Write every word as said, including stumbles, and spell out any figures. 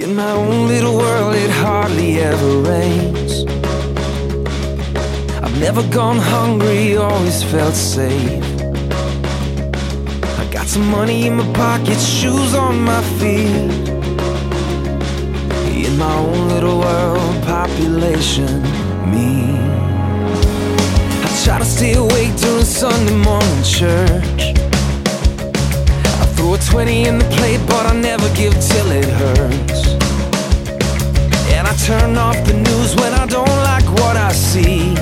In my own little world it hardly ever rains. I've never gone hungry, always felt safe. I got some money in my pocket, shoes on my feet. In my own little world, population, me. I try to stay awake during Sunday morning church. I throw a twenty in the plate, but I never give till it hurts. And I turn off the news when I don't like what I see.